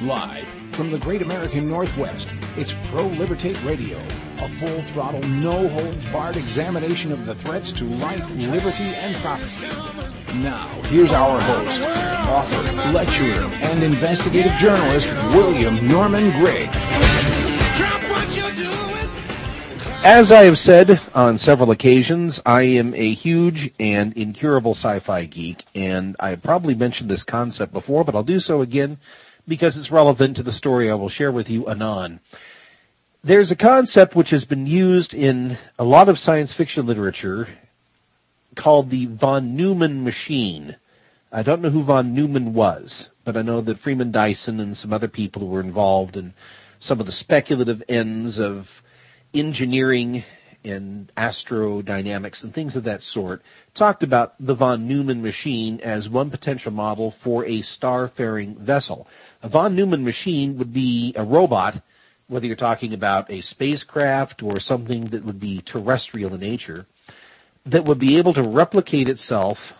Live from the great American Northwest, it's Pro Libertate Radio, a full-throttle, no-holds-barred examination of the threats to life, liberty, and property. Now, here's our host, author, lecturer, and investigative journalist, William Norman Grigg. As I have said on several occasions, I am a huge and incurable sci-fi geek, and I probably mentioned this concept before, but I'll do so again because it's relevant to the story I will share with you anon. There's a concept which has been used in a lot of science fiction literature called the von Neumann machine. I don't know who von Neumann was, but I know that Freeman Dyson and some other people who were involved in some of the speculative ends of engineering and astrodynamics and things of that sort talked about the von Neumann machine as one potential model for a star-faring vessel. A von Neumann machine would be a robot, whether you're talking about a spacecraft or something that would be terrestrial in nature, that would be able to replicate itself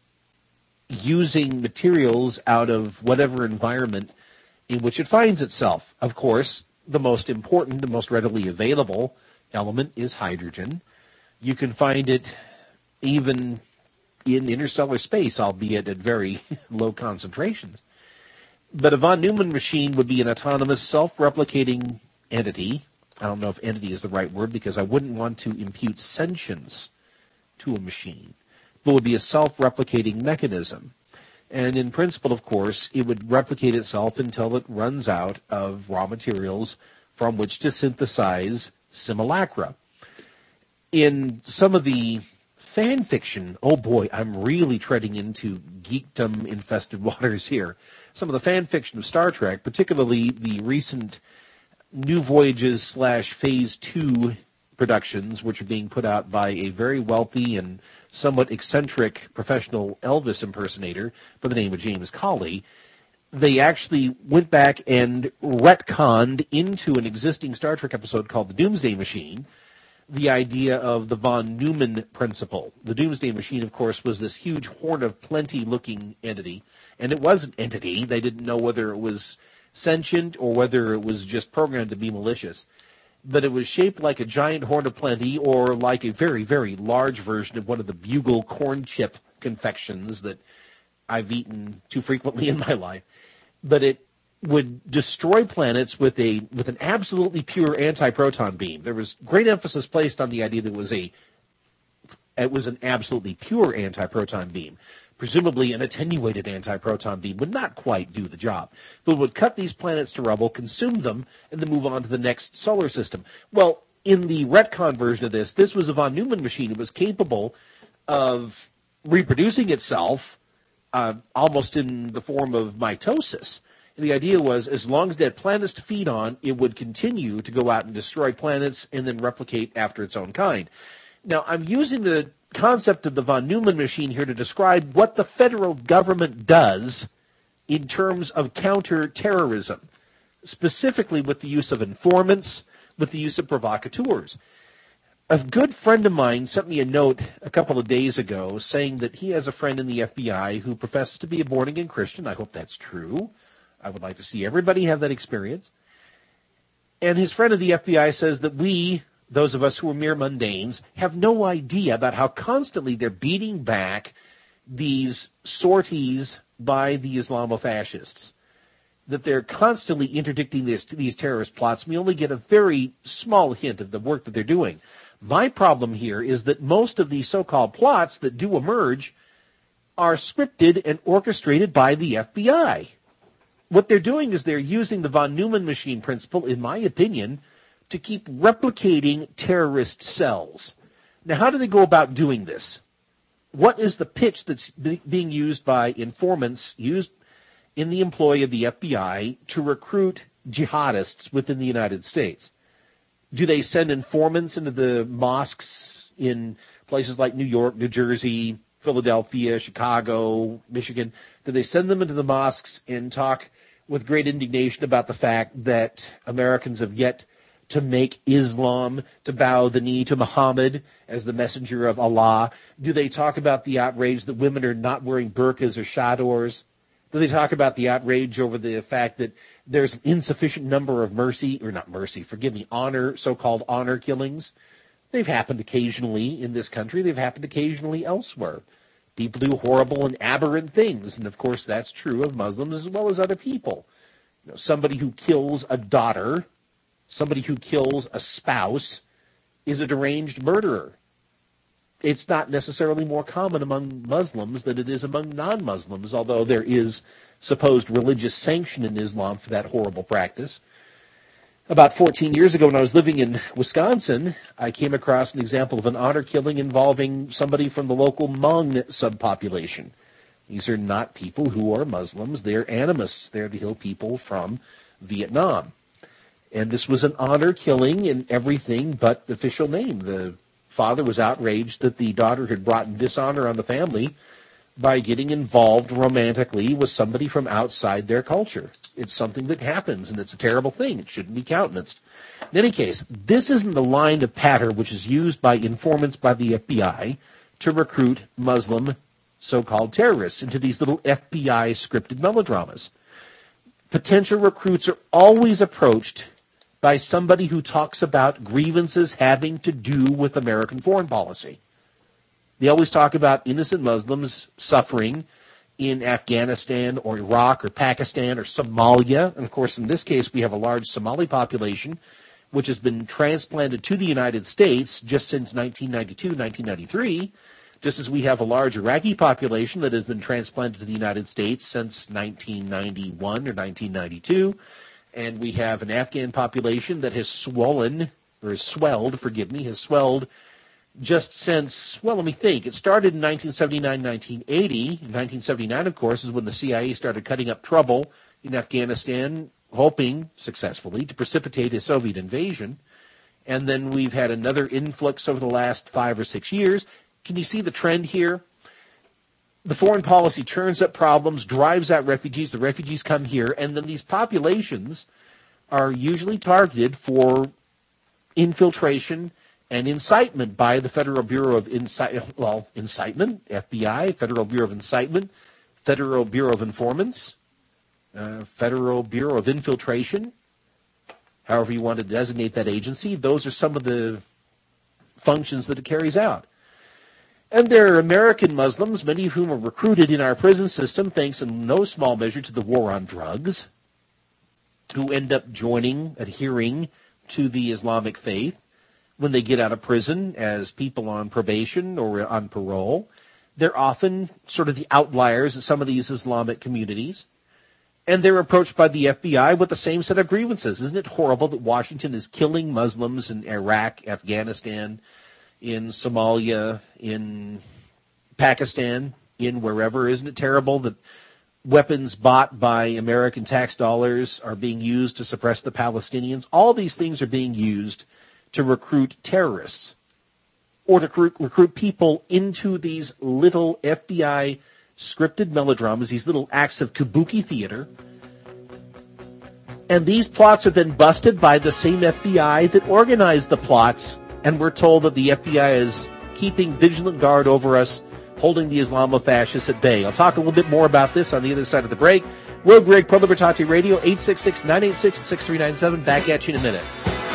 using materials out of whatever environment in which it finds itself. Of course, the most important, the most readily available element is hydrogen. You can find it even in interstellar space, albeit at very low concentrations. But a von Neumann machine would be an autonomous, self-replicating entity. I don't know if entity is the right word because I wouldn't want to impute sentience to a machine, but would be a self-replicating mechanism. And in principle, of course, it would replicate itself until it runs out of raw materials from which to synthesize simulacra. In some of the fan fiction, oh boy, I'm really treading into geekdom-infested waters here. Some of the fan fiction of Star Trek, particularly the recent New Voyages / Phase 2 productions, which are being put out by a very wealthy and somewhat eccentric professional Elvis impersonator by the name of James Cawley, they actually went back and retconned into an existing Star Trek episode called The Doomsday Machine the idea of the von Neumann principle. The Doomsday Machine, of course, was this huge horn of plenty-looking entity, and it was an entity. They didn't know whether it was sentient or whether it was just programmed to be malicious. But it was shaped like a giant horn of plenty or like a very, very large version of one of the Bugle corn chip confections that I've eaten too frequently in my life. But it would destroy planets with an absolutely pure anti-proton beam. There was great emphasis placed on the idea that it was an absolutely pure anti-proton beam. Presumably an attenuated anti-proton beam would not quite do the job, but would cut these planets to rubble, consume them, and then move on to the next solar system. Well, in the retcon version of this was a von Neumann machine. It was capable of reproducing itself almost in the form of mitosis. And the idea was, as long as it had planets to feed on, it would continue to go out and destroy planets and then replicate after its own kind. Now, I'm using the concept of the von Neumann machine here to describe what the federal government does in terms of counterterrorism, specifically with the use of informants, with the use of provocateurs. A good friend of mine sent me a note a couple of days ago saying that he has a friend in the FBI who professes to be a born-again Christian. I hope that's true. I would like to see everybody have that experience. And his friend in the FBI says that we, those of us who are mere mundanes, have no idea about how constantly they're beating back these sorties by the Islamofascists, that they're constantly interdicting these terrorist plots. We only get a very small hint of the work that they're doing. My problem here is that most of these so-called plots that do emerge are scripted and orchestrated by the FBI. What they're doing is they're using the von Neumann machine principle, in my opinion, to keep replicating terrorist cells. Now, how do they go about doing this? What is the pitch that's being used by informants, used in the employ of the FBI, to recruit jihadists within the United States? Do they send informants into the mosques in places like New York, New Jersey, Philadelphia, Chicago, Michigan? Do they send them into the mosques and talk with great indignation about the fact that Americans have yet to make Islam, to bow the knee to Muhammad as the messenger of Allah? Do they talk about the outrage that women are not wearing burqas or chadors? They talk about the outrage over the fact that there's an insufficient number of so-called honor killings. They've happened occasionally in this country. They've happened occasionally elsewhere. People do horrible and aberrant things, and of course that's true of Muslims as well as other people. Somebody who kills a daughter, somebody who kills a spouse, is a deranged murderer. It's not necessarily more common among Muslims than it is among non-Muslims, although there is supposed religious sanction in Islam for that horrible practice. About 14 years ago when I was living in Wisconsin, I came across an example of an honor killing involving somebody from the local Hmong subpopulation. These are not people who are Muslims. They're animists. They're the hill people from Vietnam. And this was an honor killing in everything but the official name. The father was outraged that the daughter had brought dishonor on the family by getting involved romantically with somebody from outside their culture. It's something that happens, and it's a terrible thing. It shouldn't be countenanced. In any case, this isn't the line of pattern which is used by informants by the FBI to recruit Muslim so-called terrorists into these little FBI scripted melodramas. Potential recruits are always approached by somebody who talks about grievances having to do with American foreign policy. They always talk about innocent Muslims suffering in Afghanistan or Iraq or Pakistan or Somalia. And, of course, in this case, we have a large Somali population which has been transplanted to the United States just since 1992, 1993, just as we have a large Iraqi population that has been transplanted to the United States since 1991 or 1992. And we have an Afghan population that has swelled just since, well, let me think. It started in 1979, 1980. In 1979, of course, is when the CIA started cutting up trouble in Afghanistan, hoping, successfully, to precipitate a Soviet invasion. And then we've had another influx over the last 5 or 6 years. Can you see the trend here? The foreign policy turns up problems, drives out refugees. The refugees come here, and then these populations are usually targeted for infiltration and incitement by the Federal Bureau of Incitement, FBI, Federal Bureau of Incitement, Federal Bureau of Informants, Federal Bureau of Infiltration, however you want to designate that agency. Those are some of the functions that it carries out. And there are American Muslims, many of whom are recruited in our prison system, thanks in no small measure to the war on drugs, who end up adhering to the Islamic faith when they get out of prison as people on probation or on parole. They're often sort of the outliers in some of these Islamic communities. And they're approached by the FBI with the same set of grievances. Isn't it horrible that Washington is killing Muslims in Iraq, Afghanistan, in Somalia, in Pakistan, in wherever? Isn't it terrible that weapons bought by American tax dollars are being used to suppress the Palestinians? All these things are being used to recruit terrorists or to recruit people into these little FBI scripted melodramas, these little acts of kabuki theater. And these plots are then busted by the same FBI that organized the plots, and we're told that the FBI is keeping vigilant guard over us, holding the Islamofascists at bay. I'll talk a little bit more about this on the other side of the break. Will Grigg, Pro Libertate Radio, 866-986-6397. Back at you in a minute.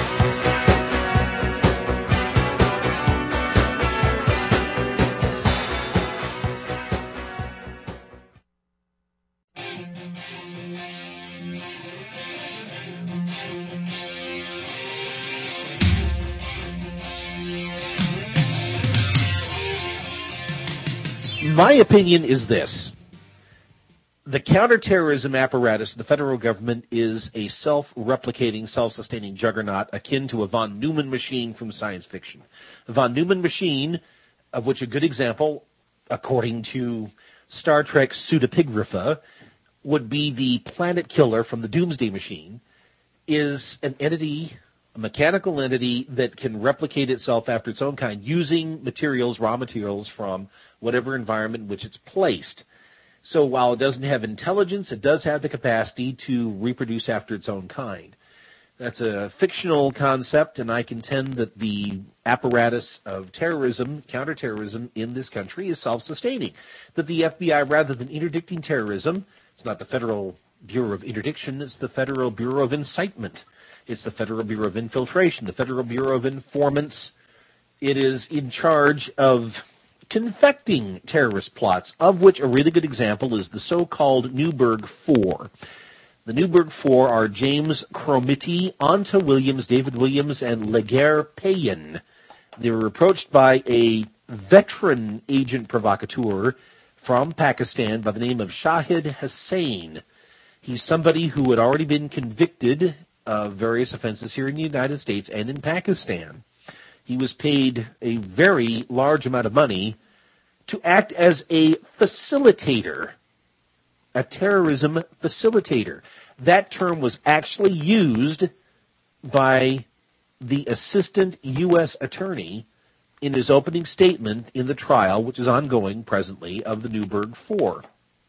My opinion is this. The counterterrorism apparatus of the federal government is a self-replicating, self-sustaining juggernaut akin to a von Neumann machine from science fiction. The von Neumann machine, of which a good example, according to Star Trek's pseudepigrapha, would be the planet killer from the Doomsday Machine, is an entity, a mechanical entity that can replicate itself after its own kind using materials, raw materials from whatever environment in which it's placed. So while it doesn't have intelligence, it does have the capacity to reproduce after its own kind. That's a fictional concept, and I contend that the apparatus of terrorism, counterterrorism in this country is self-sustaining. That the FBI, rather than interdicting terrorism, it's not the Federal Bureau of Interdiction, it's the Federal Bureau of Incitement. It's the Federal Bureau of Infiltration, the Federal Bureau of Informants. It is in charge of confecting terrorist plots, of which a really good example is the so-called Newburgh Four. The Newburgh Four are James Cromity, Anta Williams, David Williams, and Laguerre Payen. They were approached by a veteran agent provocateur from Pakistan by the name of Shahid Hussain. He's somebody who had already been convicted of various offenses here in the United States and in Pakistan. He was paid a very large amount of money to act as a facilitator, a terrorism facilitator. That term was actually used by the assistant U.S. attorney in his opening statement in the trial, which is ongoing presently, of the Newburgh Four.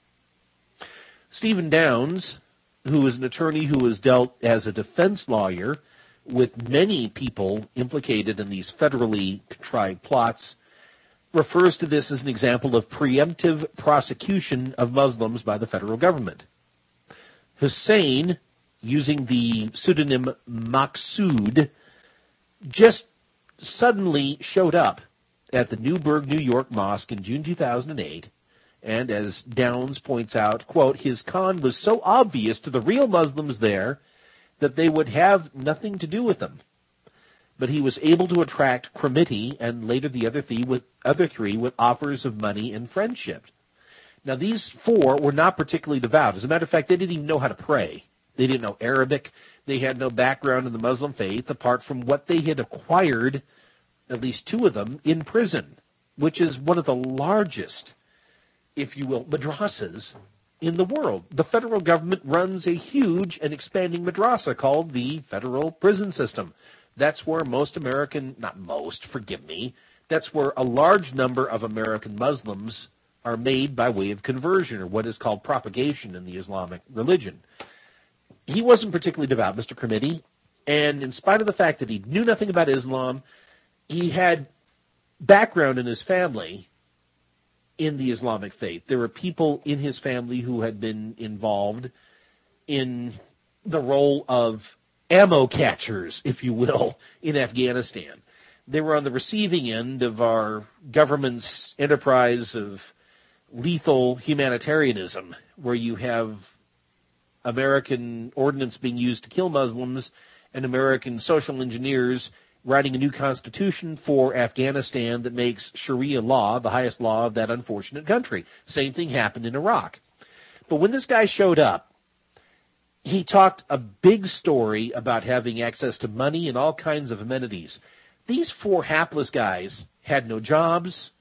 Stephen Downs, who is an attorney who has dealt as a defense lawyer with many people implicated in these federally contrived plots, refers to this as an example of preemptive prosecution of Muslims by the federal government. Hussain, using the pseudonym Maqsood, just suddenly showed up at the Newburgh, New York Mosque in June 2008, and as Downs points out, quote, his con was so obvious to the real Muslims there that they would have nothing to do with him. But he was able to attract Cromity and later the other three with offers of money and friendship. Now, these four were not particularly devout. As a matter of fact, they didn't even know how to pray. They didn't know Arabic. They had no background in the Muslim faith apart from what they had acquired, at least two of them, in prison, which is one of the largest, if you will, madrasas in the world. The federal government runs a huge and expanding madrasa called the Federal Prison System. That's where that's where a large number of American Muslims are made by way of conversion, or what is called propagation in the Islamic religion. He wasn't particularly devout, Mr. Cromity, and in spite of the fact that he knew nothing about Islam, he had background in his family in the Islamic faith. There were people in his family who had been involved in the role of ammo catchers, if you will, in Afghanistan. They were on the receiving end of our government's enterprise of lethal humanitarianism, where you have American ordnance being used to kill Muslims and American social engineers writing a new constitution for Afghanistan that makes Sharia law the highest law of that unfortunate country. Same thing happened in Iraq. But when this guy showed up, he talked a big story about having access to money and all kinds of amenities. These four hapless guys had no jobs.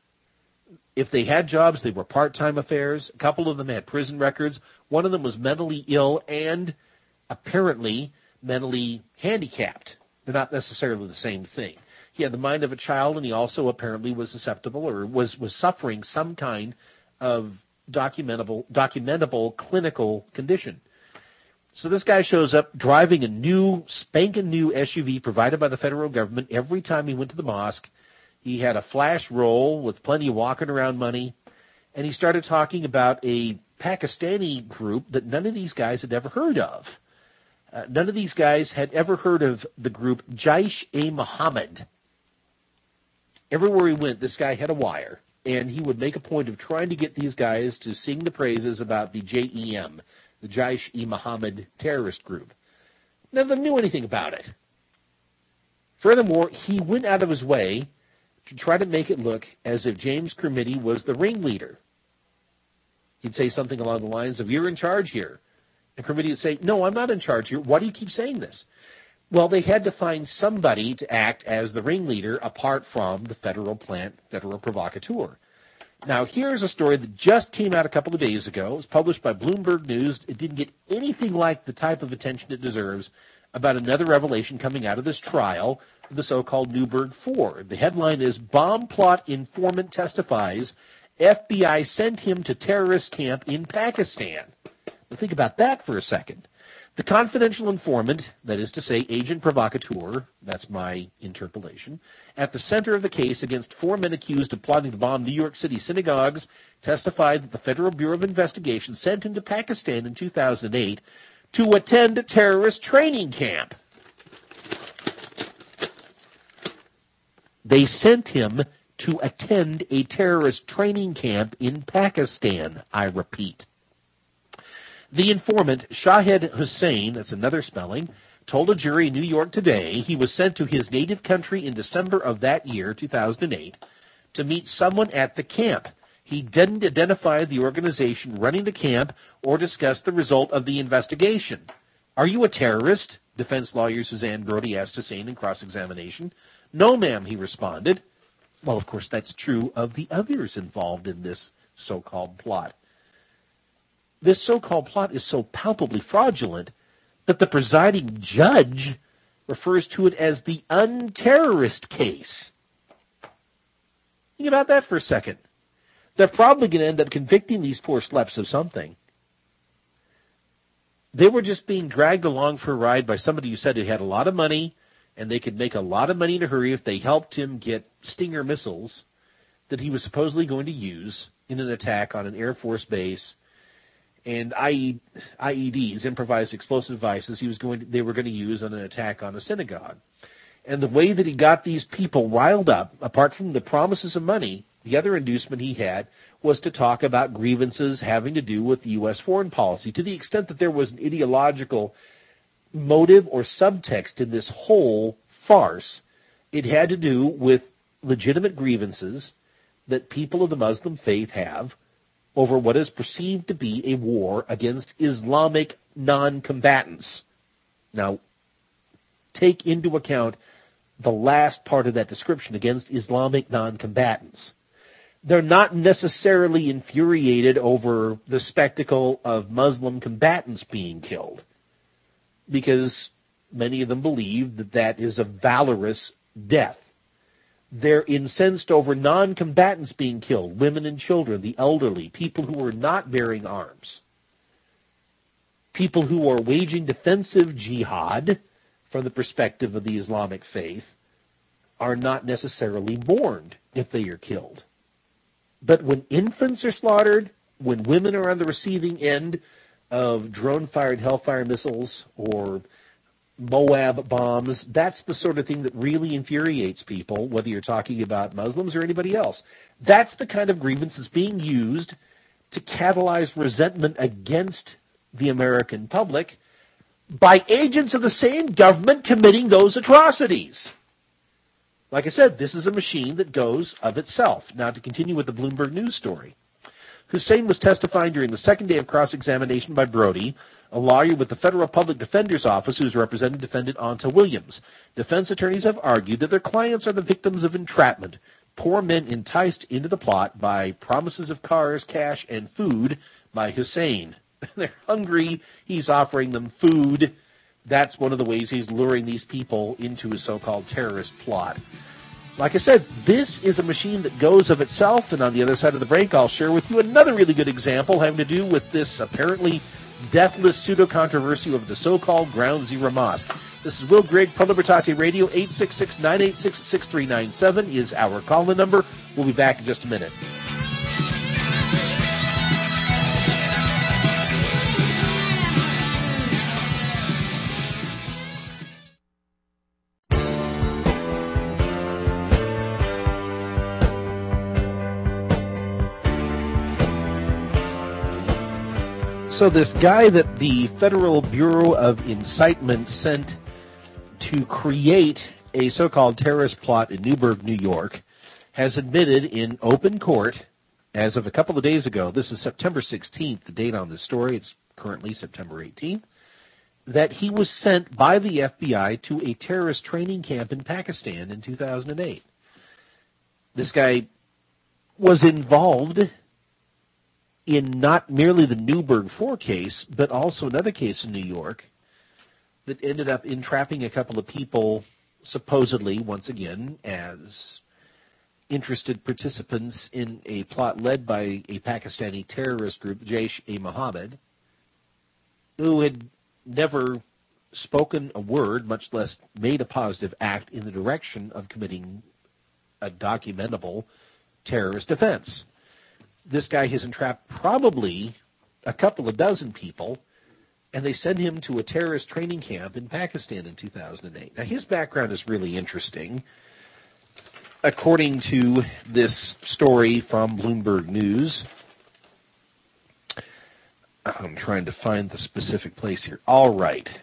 If they had jobs, they were part-time affairs. A couple of them had prison records. One of them was mentally ill and apparently mentally handicapped. They're not necessarily the same thing. He had the mind of a child, and he also apparently was susceptible or was suffering some kind of documentable clinical condition. So this guy shows up driving a spanking new SUV provided by the federal government. Every time he went to the mosque, he had a flash roll with plenty of walking around money, and he started talking about a Pakistani group that none of these guys had ever heard of. None of these guys had ever heard of the group Jaish-e-Mohammed. Everywhere he went, this guy had a wire, and he would make a point of trying to get these guys to sing the praises about the JEM, the Jaish-e-Mohammed terrorist group. None of them knew anything about it. Furthermore, he went out of his way to try to make it look as if James Cromity was the ringleader. He'd say something along the lines of, "You're in charge here." And Cromity would say, "No, I'm not in charge here. Why do you keep saying this?" Well, they had to find somebody to act as the ringleader apart from the federal provocateur. Now, here's a story that just came out a couple of days ago. It was published by Bloomberg News. It didn't get anything like the type of attention it deserves about another revelation coming out of this trial of the so-called Newburgh Four. The headline is, "Bomb Plot Informant Testifies FBI Sent Him to Terrorist Camp in Pakistan." Think about that for a second. The confidential informant, that is to say, agent provocateur, that's my interpolation, at the center of the case against 4 men accused of plotting to bomb New York City synagogues, testified that the Federal Bureau of Investigation sent him to Pakistan in 2008 to attend a terrorist training camp. They sent him to attend a terrorist training camp in Pakistan, I repeat. The informant, Shahed Hussain, that's another spelling, told a jury in New York today he was sent to his native country in December of that year, 2008, to meet someone at the camp. He didn't identify the organization running the camp or discuss the result of the investigation. Are you a terrorist? Defense lawyer Suzanne Brody asked Hussain in cross-examination. No, ma'am, he responded. Well, of course, that's true of the others involved in this so-called plot. This so-called plot is so palpably fraudulent that the presiding judge refers to it as the unterrorist case. Think about that for a second. They're probably going to end up convicting these poor schleps of something. They were just being dragged along for a ride by somebody who said he had a lot of money and they could make a lot of money in a hurry if they helped him get Stinger missiles that he was supposedly going to use in an attack on an Air Force base, and IEDs, improvised explosive devices, they were going to use on an attack on a synagogue. And the way that he got these people riled up, apart from the promises of money, the other inducement he had was to talk about grievances having to do with U.S. foreign policy, to the extent that there was an ideological motive or subtext in this whole farce. It had to do with legitimate grievances that people of the Muslim faith have over what is perceived to be a war against Islamic non-combatants. Now, take into account the last part of that description, against Islamic non-combatants. They're not necessarily infuriated over the spectacle of Muslim combatants being killed, because many of them believe that that is a valorous death. They're incensed over non-combatants being killed, women and children, the elderly, people who are not bearing arms, people who are waging defensive jihad from the perspective of the Islamic faith are not necessarily mourned if they are killed. But when infants are slaughtered, when women are on the receiving end of drone-fired Hellfire missiles or Moab bombs, that's the sort of thing that really infuriates people, whether you're talking about Muslims or anybody else. That's the kind of grievance that's being used to catalyze resentment against the American public by agents of the same government committing those atrocities. Like I said, this is a machine that goes of itself. Now, to continue with the Bloomberg News story, Hussain was testifying during the second day of cross-examination by Brody, a lawyer with the Federal Public Defender's Office who is representing defendant Anta Williams. Defense attorneys have argued that their clients are the victims of entrapment, poor men enticed into the plot by promises of cars, cash, and food by Hussain. They're hungry. He's offering them food. That's one of the ways he's luring these people into his so-called terrorist plot. Like I said, this is a machine that goes of itself, and on the other side of the break, I'll share with you another really good example having to do with this apparently deathless pseudo-controversy of the so-called Ground Zero Mosque. This is Will Grigg, Pro Libertate Radio. 866-986-6397 is our call-in number. We'll be back in just a minute. So this guy that the Federal Bureau of Incitement sent to create a so-called terrorist plot in Newburgh, New York, has admitted in open court, as of a couple of days ago, this is September 16th, the date on this story, it's currently September 18th, that he was sent by the FBI to a terrorist training camp in Pakistan in 2008. This guy was involved in not merely the Newburgh 4 case, but also another case in New York that ended up entrapping a couple of people, supposedly, once again, as interested participants in a plot led by a Pakistani terrorist group, Jaish-e-Mohammed. who had never spoken a word, much less made a positive act in the direction of committing a documentable terrorist offense. This guy has entrapped probably a couple of dozen people, and they sent him to a terrorist training camp in Pakistan in 2008. Now, his background is really interesting. According to this story from Bloomberg News, I'm trying to find the specific place here. All right.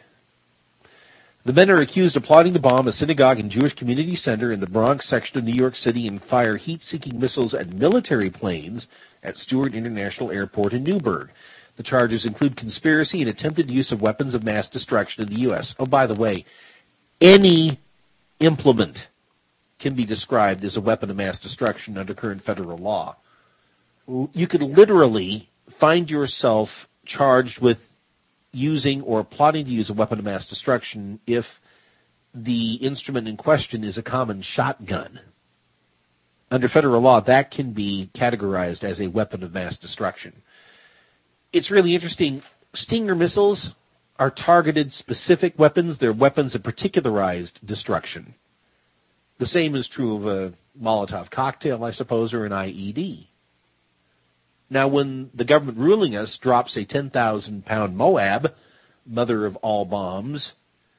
The men are accused of plotting to bomb a synagogue and Jewish community center in the Bronx section of New York City and fire heat-seeking missiles at military planes at Stewart International Airport in Newburgh. The charges include conspiracy and attempted use of weapons of mass destruction in the U.S. Oh, by the way, any implement can be described as a weapon of mass destruction under current federal law. You could literally find yourself charged with using or plotting to use a weapon of mass destruction if the instrument in question is a common shotgun. Under federal law, that can be categorized as a weapon of mass destruction. It's really interesting. Stinger missiles are targeted specific weapons. They're weapons of particularized destruction. The same is true of a Molotov cocktail, I suppose, or an IED. Now, when the government ruling us drops a 10,000-pound Moab, mother of all bombs,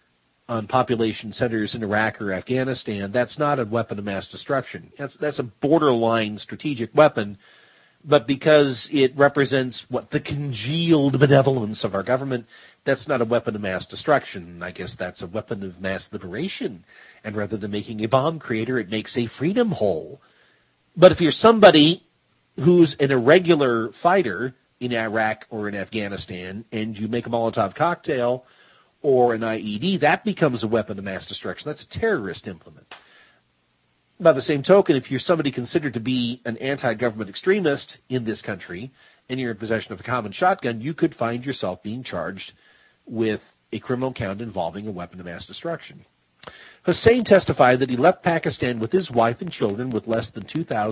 on population centers in Iraq or Afghanistan, that's not a weapon of mass destruction. That's a borderline strategic weapon, but because it represents the congealed benevolence of our government, that's not a weapon of mass destruction. I guess that's a weapon of mass liberation. And rather than making a bomb crater, it makes a freedom hole. But if you're somebody who's an irregular fighter in Iraq or in Afghanistan, and you make a Molotov cocktail or an IED, that becomes a weapon of mass destruction. That's a terrorist implement. By the same token, if you're somebody considered to be an anti-government extremist in this country, and you're in possession of a common shotgun, you could find yourself being charged with a criminal count involving a weapon of mass destruction. Hussein testified that he left Pakistan with his wife and children with less than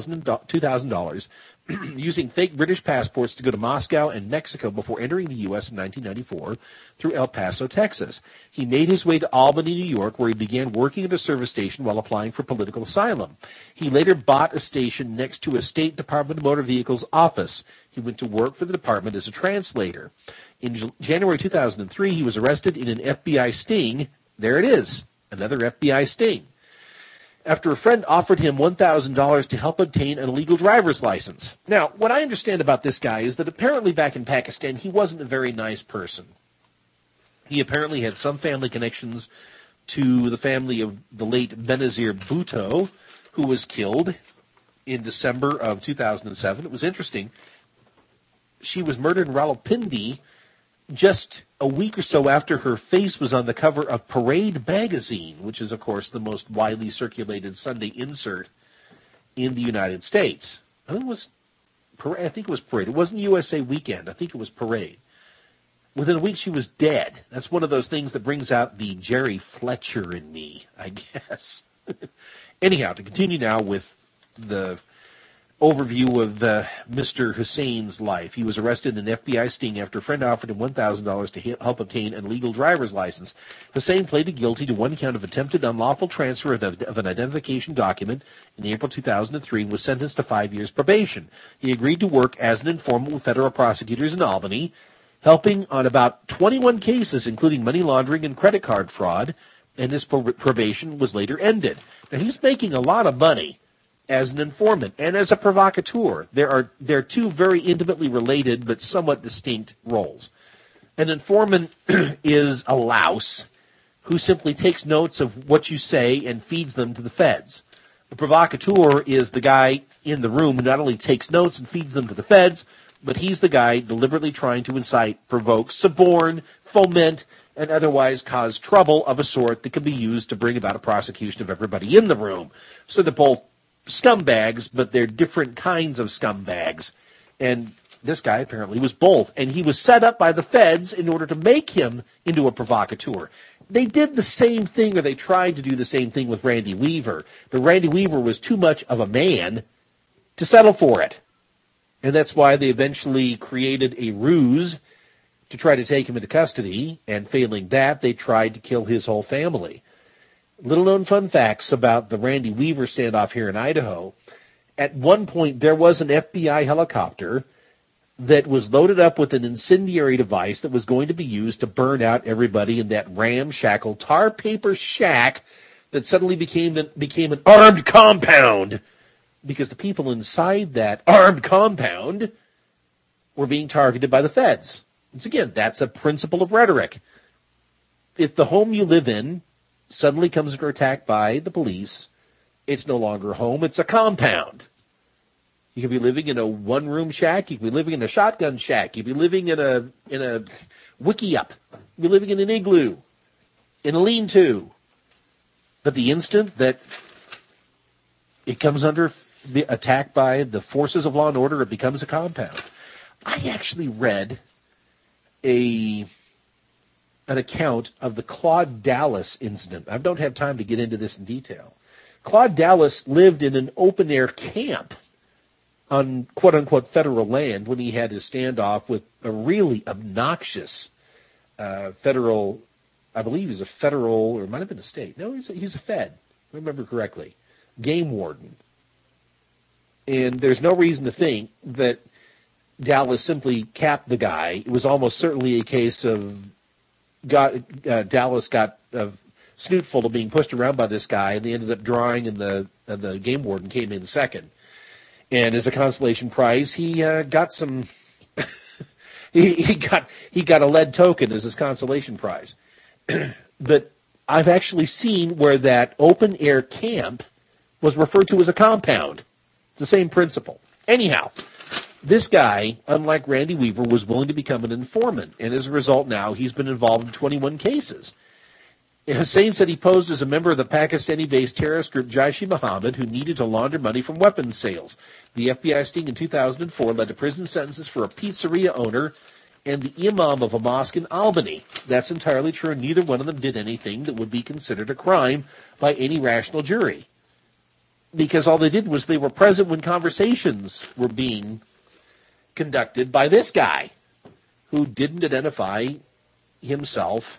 $2,000, using fake British passports to go to Moscow and Mexico before entering the U.S. in 1994 through El Paso, Texas. He made his way to Albany, New York, where he began working at a service station while applying for political asylum. He later bought a station next to a State Department of Motor Vehicles office. He went to work for the department as a translator. In January 2003, he was arrested in an FBI sting. There it is. Another FBI sting. After a friend offered him $1,000 to help obtain an illegal driver's license. Now, what I understand about this guy is that apparently back in Pakistan, he wasn't a very nice person. He apparently had some family connections to the family of the late Benazir Bhutto, who was killed in December of 2007. It was interesting. She was murdered in Rawalpindi just a week or so after her face was on the cover of Parade magazine, which is, of course, the most widely circulated Sunday insert in the United States. I think it was Parade. It wasn't USA Weekend. I think it was Parade. Within a week, she was dead. That's one of those things that brings out the Jerry Fletcher in me, I guess. Anyhow, to continue now with the overview of Mr. Hussein's life. He was arrested in an FBI sting after a friend offered him $1,000 to help obtain an illegal driver's license. Hussein pleaded guilty to one count of attempted unlawful transfer of an identification document in April 2003 and was sentenced to 5 years probation. He agreed to work as an informant with federal prosecutors in Albany, helping on about 21 cases, including money laundering and credit card fraud, and his probation was later ended. Now, he's making a lot of money as an informant and as a provocateur. There are two very intimately related but somewhat distinct roles. An informant is a louse who simply takes notes of what you say and feeds them to the feds. A provocateur is the guy in the room who not only takes notes and feeds them to the feds, but he's the guy deliberately trying to incite, provoke, suborn, foment, and otherwise cause trouble of a sort that can be used to bring about a prosecution of everybody in the room. So they're both scumbags, but they're different kinds of scumbags. And this guy apparently was both. And he was set up by the feds in order to make him into a provocateur. They did the same thing, or they tried to do the same thing with Randy Weaver. But Randy Weaver was too much of a man to settle for it. And that's why they eventually created a ruse to try to take him into custody, and failing that, they tried to kill his whole family. Little-known fun facts about the Randy Weaver standoff here in Idaho. At one point, there was an FBI helicopter that was loaded up with an incendiary device that was going to be used to burn out everybody in that ramshackle tar paper shack that suddenly became an armed compound, because the people inside that armed compound were being targeted by the feds. Once again, that's a principle of rhetoric. If the home you live in suddenly comes under attack by the police, it's no longer a home, it's a compound. You could be living in a one-room shack, you could be living in a shotgun shack, you could be living in a wiki-up, you could be living in an igloo, in a lean-to. But the instant that it comes under the attack by the forces of law and order, it becomes a compound. I actually read an account of the Claude Dallas incident. I don't have time to get into this in detail. Claude Dallas lived in an open-air camp on quote-unquote federal land when he had his standoff with a really obnoxious federal, I believe he was a federal, or it might have been a state. No, he's a Fed, if I remember correctly, game warden. And there's no reason to think that Dallas simply capped the guy. It was almost certainly a case of Dallas got a snoot full of being pushed around by this guy, and they ended up drawing, and the game warden came in second. And as a consolation prize, he got some. he got a lead token as his consolation prize. But I've actually seen where that open air camp was referred to as a compound. It's the same principle. Anyhow, this guy, unlike Randy Weaver, was willing to become an informant, and as a result now he's been involved in 21 cases. Hussein said he posed as a member of the Pakistani-based terrorist group Jaish-e-Mohammed, who needed to launder money from weapons sales. The FBI sting in 2004 led to prison sentences for a pizzeria owner and the imam of a mosque in Albany. That's entirely true, and neither one of them did anything that would be considered a crime by any rational jury, because all they did was they were present when conversations were being conducted by this guy, who didn't identify himself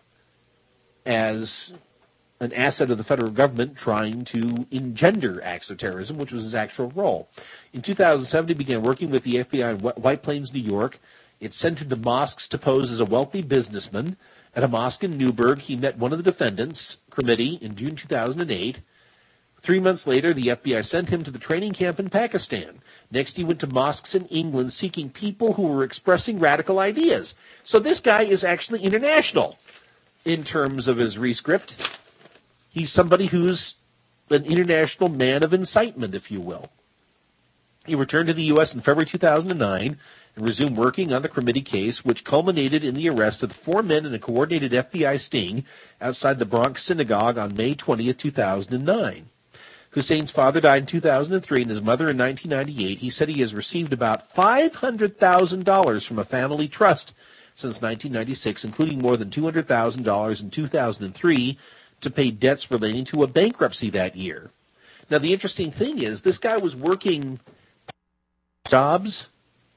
as an asset of the federal government trying to engender acts of terrorism, which was his actual role. In 2007, he began working with the FBI in White Plains, New York. It sent him to mosques to pose as a wealthy businessman. At a mosque in Newburgh, he met one of the defendants, Kremiti, in June 2008. 3 months later, the FBI sent him to the training camp in Pakistan. Next, he went to mosques in England seeking people who were expressing radical ideas. So this guy is actually international in terms of his rescript. He's somebody who's an international man of incitement, if you will. He returned to the U.S. in February 2009 and resumed working on the Kremiti case, which culminated in the arrest of the 4 men in a coordinated FBI sting outside the Bronx Synagogue on May 20th, 2009. Hussein's father died in 2003 and his mother in 1998. He said he has received about $500,000 from a family trust since 1996, including more than $200,000 in 2003 to pay debts relating to a bankruptcy that year. Now, the interesting thing is this guy was working jobs.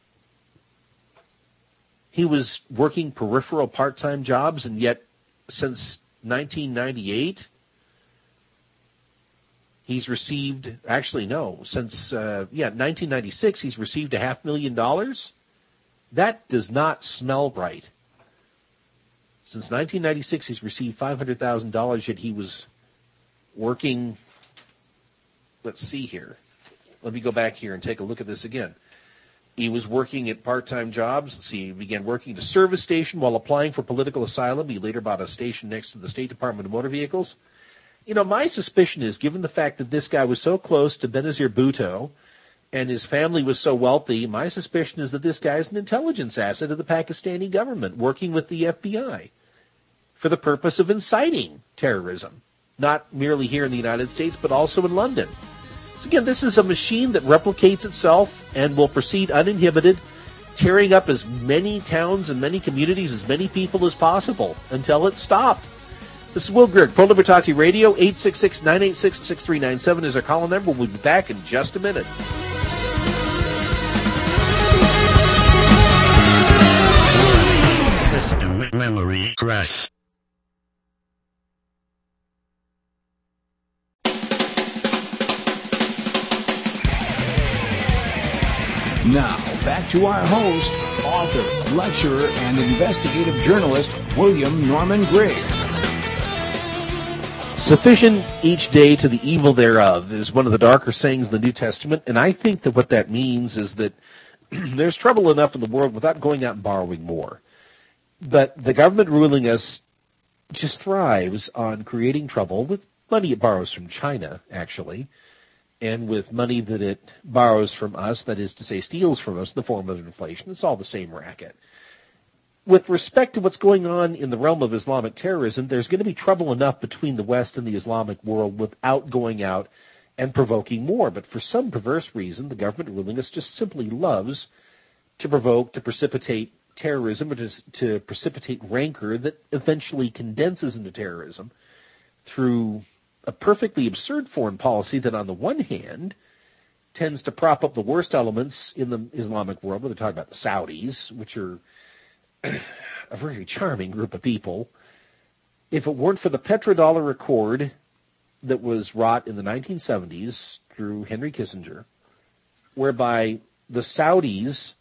He was working peripheral part-time jobs, and yet since 1998, he's received, since 1996, he's received $500,000. That does not smell right. Since 1996, he's received $500,000, yet he was working, let's see here. Let me go back here and take a look at this again. He was working at part-time jobs. Let's see, he began working at a service station while applying for political asylum. He later bought a station next to the State Department of Motor Vehicles. You know, my suspicion is, given the fact that this guy was so close to Benazir Bhutto and his family was so wealthy, my suspicion is that this guy is an intelligence asset of the Pakistani government working with the FBI for the purpose of inciting terrorism, not merely here in the United States, but also in London. So again, this is a machine that replicates itself and will proceed uninhibited, tearing up as many towns and many communities, as many people as possible until it's stopped. This is Will Grigg, Pro Libertate Radio. 866-986-6397 is our call number. We'll be back in just a minute. Memory Press. Now, back to our host, author, lecturer, and investigative journalist, William Norman Gray. Sufficient each day to the evil thereof is one of the darker sayings in the New Testament, and I think that what that means is that there's trouble enough in the world without going out and borrowing more. But the government ruling us just thrives on creating trouble with money it borrows from China, actually, and with money that it borrows from us, that is to say, steals from us in the form of inflation. It's all the same racket. With respect to what's going on in the realm of Islamic terrorism, there's going to be trouble enough between the West and the Islamic world without going out and provoking more. But for some perverse reason, the government ruling us just simply loves to provoke, to precipitate terrorism, or to precipitate rancor that eventually condenses into terrorism through a perfectly absurd foreign policy that, on the one hand, tends to prop up the worst elements in the Islamic world, where they're talking about the Saudis, which are a very charming group of people. If it weren't for the petrodollar accord that was wrought in the 1970s through Henry Kissinger, whereby the Saudis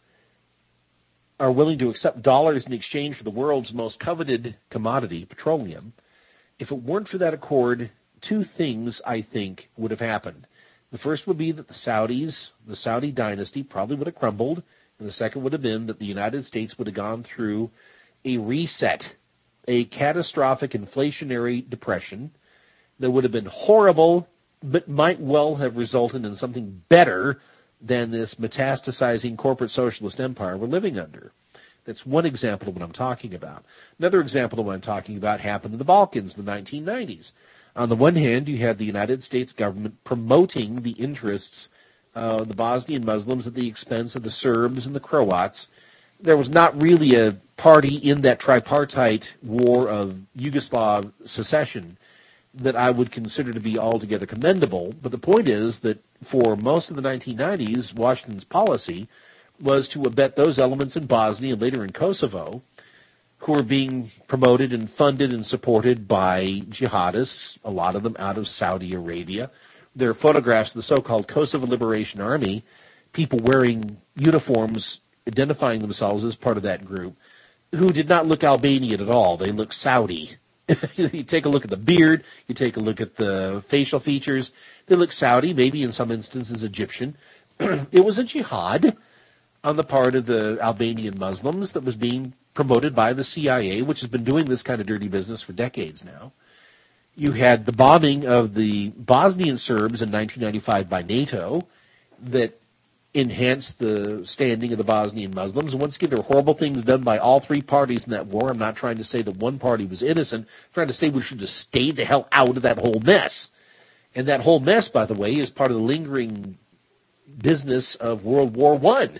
are willing to accept dollars in exchange for the world's most coveted commodity, petroleum, if it weren't for that accord, two things, I think, would have happened. The first would be that the Saudis, the Saudi dynasty, probably would have crumbled, and the second would have been that the United States would have gone through a reset, a catastrophic inflationary depression that would have been horrible, but might well have resulted in something better than this metastasizing corporate socialist empire we're living under. That's one example of what I'm talking about. Another example of what I'm talking about happened in the Balkans in the 1990s. On the one hand, you had the United States government promoting the interests of the Bosnian Muslims at the expense of the Serbs and the Croats. There was not really a party in that tripartite war of Yugoslav secession that I would consider to be altogether commendable. But the point is that for most of the 1990s, Washington's policy was to abet those elements in Bosnia and later in Kosovo who were being promoted and funded and supported by jihadists, a lot of them out of Saudi Arabia. There are photographs of the so-called Kosovo Liberation Army, people wearing uniforms identifying themselves as part of that group, who did not look Albanian at all. They looked Saudi. You take a look at the beard, you take a look at the facial features, they look Saudi, maybe in some instances Egyptian. It was a jihad on the part of the Albanian Muslims that was being promoted by the CIA, which has been doing this kind of dirty business for decades now. You had the bombing of the Bosnian Serbs in 1995 by NATO that enhanced the standing of the Bosnian Muslims. And once again, there were horrible things done by all three parties in that war. I'm not trying to say that one party was innocent. I'm trying to say we should just stay the hell out of that whole mess. And that whole mess, by the way, is part of the lingering business of World War I.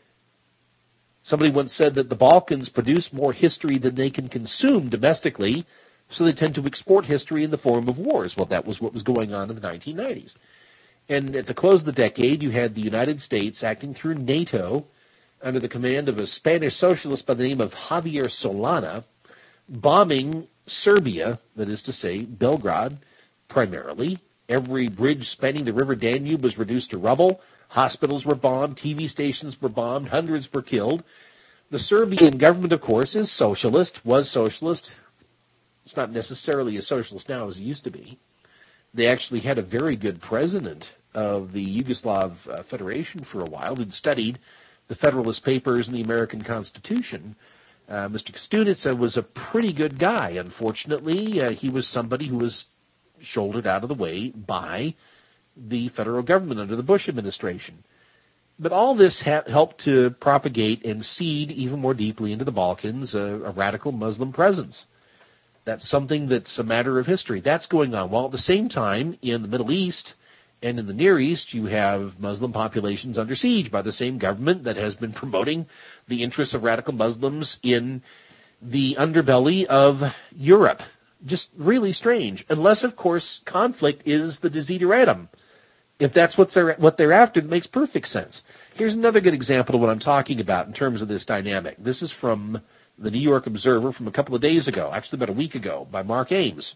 Somebody once said that the Balkans produce more history than they can consume domestically, so they tend to export history in the form of wars. Well, that was what was going on in the 1990s. And at the close of the decade, you had the United States acting through NATO under the command of a Spanish socialist by the name of Javier Solana, bombing Serbia, that is to say, Belgrade, primarily. Every bridge spanning the river Danube was reduced to rubble. Hospitals were bombed. TV stations were bombed. Hundreds were killed. The Serbian government, of course, is socialist, was socialist. It's not necessarily as socialist now as it used to be. They actually had a very good president of the Yugoslav Federation for a while who'd studied the Federalist Papers and the American Constitution. Mr. Kostunica was a pretty good guy. Unfortunately, he was somebody who was shouldered out of the way by the federal government under the Bush administration. But all this helped to propagate and seed even more deeply into the Balkans a radical Muslim presence. That's something that's a matter of history. That's going on. While at the same time, in the Middle East and in the Near East, you have Muslim populations under siege by the same government that has been promoting the interests of radical Muslims in the underbelly of Europe. Just really strange. Unless, of course, conflict is the desideratum. If that's what they're after, it makes perfect sense. Here's another good example of what I'm talking about in terms of this dynamic. This is from the New York Observer from a couple of days ago, actually about a week ago, by Mark Ames.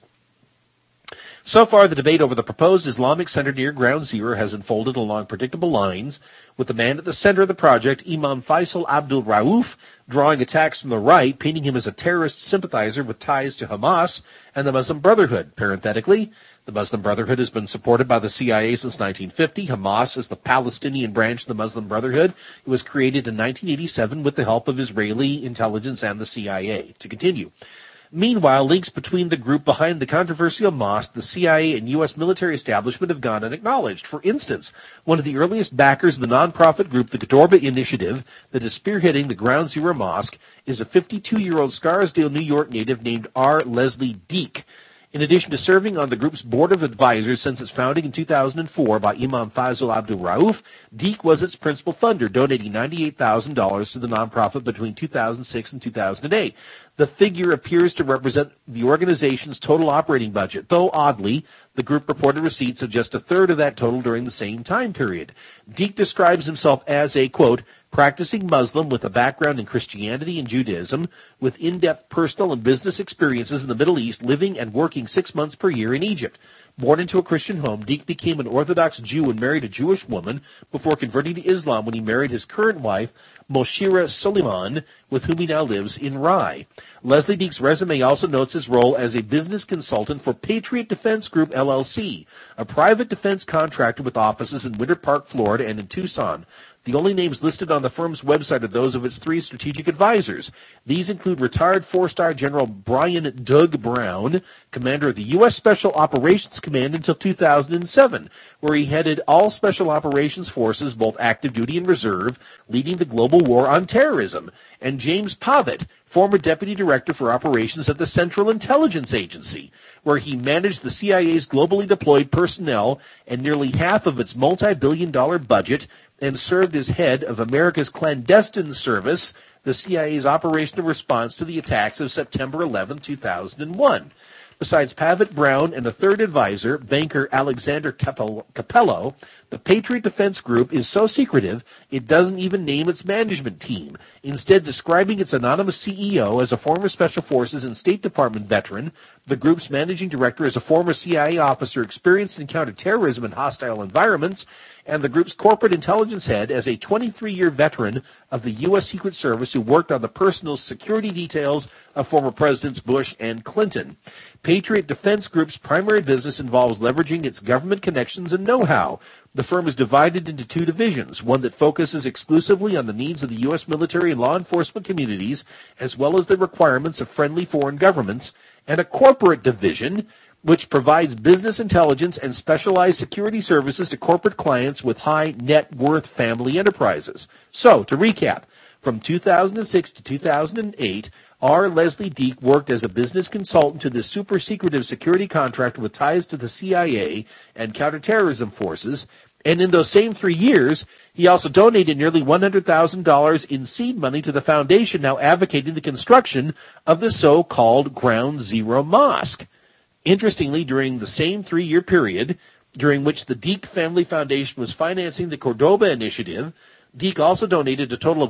So far, the debate over the proposed Islamic center near Ground Zero has unfolded along predictable lines, with the man at the center of the project, Imam Faisal Abdul Rauf, drawing attacks from the right, painting him as a terrorist sympathizer with ties to Hamas and the Muslim Brotherhood. Parenthetically, the Muslim Brotherhood has been supported by the CIA since 1950. Hamas is the Palestinian branch of the Muslim Brotherhood. It was created in 1987 with the help of Israeli intelligence and the CIA. To continue. Meanwhile, links between the group behind the controversial mosque, the CIA, and U.S. military establishment have gone unacknowledged. For instance, one of the earliest backers of the nonprofit group, the Qurba Initiative, that is spearheading the Ground Zero Mosque, is a 52-year-old Scarsdale, New York native named R. Leslie Deek. In addition to serving on the group's board of advisors since its founding in 2004 by Imam Faisal Abdul Rauf, Deek was its principal funder, donating $98,000 to the nonprofit between 2006 and 2008. The figure appears to represent the organization's total operating budget, though oddly, the group reported receipts of just a third of that total during the same time period. Deek describes himself as a, quote, practicing Muslim with a background in Christianity and Judaism, with in-depth personal and business experiences in the Middle East, living and working 6 months per year in Egypt. Born into a Christian home, Deek became an Orthodox Jew and married a Jewish woman before converting to Islam when he married his current wife, Moshira Suleiman, with whom he now lives in Rye. Leslie Deek's resume also notes his role as a business consultant for Patriot Defense Group, LLC, a private defense contractor with offices in Winter Park, Florida, and in Tucson. The only names listed on the firm's website are those of its 3 strategic advisors. These include retired 4-star General Brian Doug Brown, commander of the U.S. Special Operations Command until 2007, where he headed all Special Operations Forces, both active duty and reserve, leading the global war on terrorism, and James Pavitt, former Deputy Director for Operations at the Central Intelligence Agency, where he managed the CIA's globally deployed personnel and nearly half of its multi-billion-dollar budget, and served as head of America's clandestine service, the CIA's operational response to the attacks of September 11, 2001. Besides Pavitt, Brown, and a third advisor, banker Alexander Capello, the Patriot Defense Group is so secretive it doesn't even name its management team, instead describing its anonymous CEO as a former Special Forces and State Department veteran, the group's managing director as a former CIA officer experienced in counterterrorism in hostile environments, and the group's corporate intelligence head as a 23-year veteran of the U.S. Secret Service who worked on the personal security details of former Presidents Bush and Clinton. Patriot Defense Group's primary business involves leveraging its government connections and know-how. The firm is divided into 2 divisions, one that focuses exclusively on the needs of the U.S. military and law enforcement communities, as well as the requirements of friendly foreign governments, and a corporate division, which provides business intelligence and specialized security services to corporate clients with high net worth family enterprises. So, to recap, from 2006 to 2008, R. Leslie Deek worked as a business consultant to this super-secretive security contractor with ties to the CIA and counterterrorism forces, and in those same 3 years, he also donated nearly $100,000 in seed money to the foundation now advocating the construction of the so-called Ground Zero Mosque. Interestingly, during the same 3-year period, during which the Deek Family Foundation was financing the Cordoba Initiative, Deek also donated a total of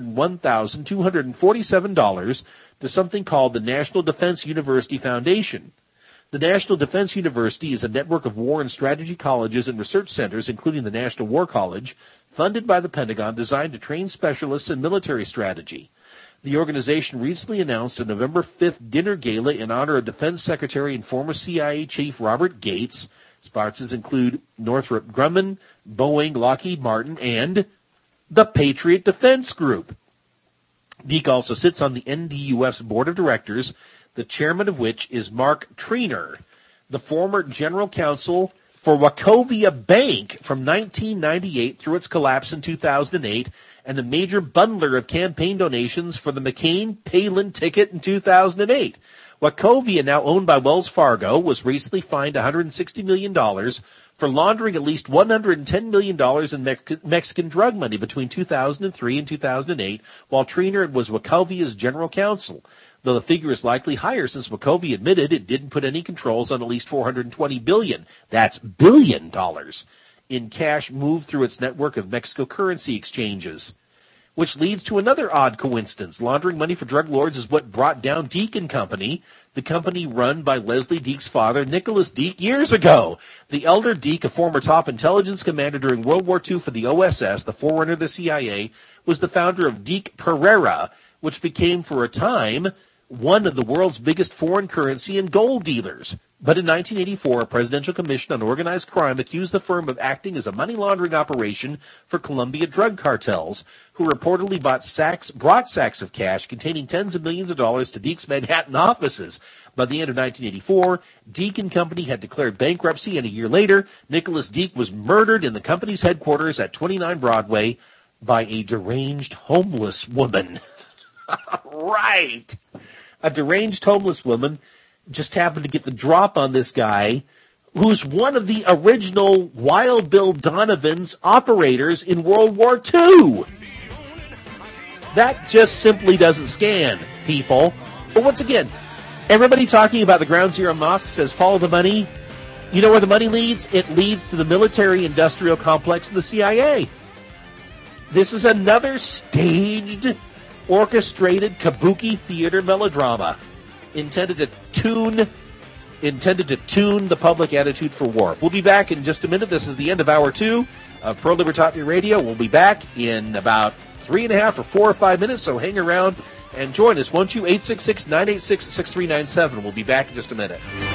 $101,247 to something called the National Defense University Foundation. The National Defense University is a network of war and strategy colleges and research centers, including the National War College, funded by the Pentagon, designed to train specialists in military strategy. The organization recently announced a November 5th dinner gala in honor of Defense Secretary and former CIA Chief Robert Gates. Sponsors include Northrop Grumman, Boeing, Lockheed Martin, and the Patriot Defense Group. Deek also sits on the NDUF's board of directors, the chairman of which is Mark Treanor, the former general counsel for Wachovia Bank from 1998 through its collapse in 2008, and a major bundler of campaign donations for the McCain-Palin ticket in 2008. Wachovia, now owned by Wells Fargo, was recently fined $160 million for laundering at least $110 million in Mexican drug money between 2003 and 2008, while Treanor was Wachovia's general counsel, though the figure is likely higher since Wachovia admitted it didn't put any controls on at least $420 billion, that's billion dollars, in cash moved through its network of Mexico currency exchanges. which leads to another odd coincidence. Laundering money for drug lords is what brought down Deak and Company, the company run by Leslie Deak's father, Nicholas Deak, years ago. The elder Deak, a former top intelligence commander during World War II for the OSS, the forerunner of the CIA, was the founder of Deak Pereira, which became, for a time, one of the world's biggest foreign currency and gold dealers. But in 1984, a presidential commission on organized crime accused the firm of acting as a money laundering operation for Colombia drug cartels, who reportedly brought sacks of cash containing tens of millions of dollars to Deak's Manhattan offices. By the end of 1984, Deak and Company had declared bankruptcy, and a year later, Nicholas Deak was murdered in the company's headquarters at 29 Broadway by a deranged homeless woman. Right. A deranged homeless woman just happened to get the drop on this guy, who's one of the original Wild Bill Donovan's operators in World War II. That just simply doesn't scan, people. But once again, everybody talking about the Ground Zero Mosque says follow the money. You know where the money leads? It leads to the military-industrial complex of the CIA. This is another staged, orchestrated kabuki theater melodrama intended to tune the public attitude for war. We'll be back in just a minute. This is the end of Hour 2 of Pro Libertate Radio. We'll be back in about 3.5 or 4 or 5 minutes, so hang around and join us. 1-866-986-6397. We'll be back in just a minute.